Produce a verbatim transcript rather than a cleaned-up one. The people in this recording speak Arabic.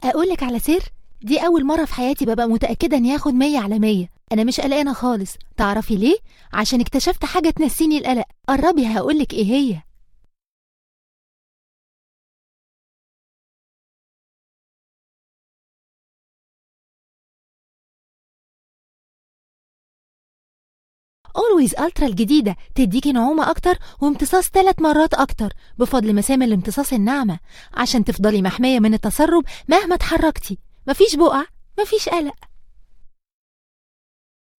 أقولك على سر، دي أول مرة في حياتي ببقى متأكدة إني هاخد مية على مية. أنا مش قلقانة خالص. تعرفي ليه؟ عشان اكتشفت حاجة تنسيني القلق. قربي هقولك إيه هي. Always Ultra الجديدة تديكي نعومة أكتر وامتصاص ثلاث مرات أكتر بفضل مسام الامتصاص الناعمة، عشان تفضلي محمية من التسرب مهما اتحركتي. مفيش بقع، مفيش قلق.